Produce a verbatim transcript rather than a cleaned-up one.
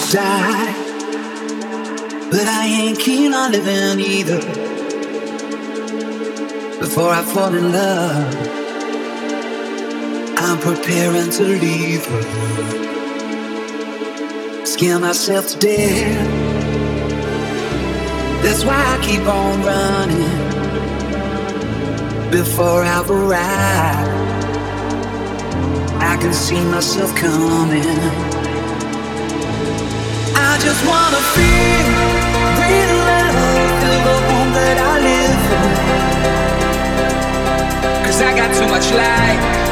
die, but I ain't keen on living either. Before I fall in love, I'm preparing to leave her. Scare myself to death. That's why I keep on running. Before I've arrived, I can see myself coming. I just wanna feel real love, feel the home that I live for. 'Cause I got too much light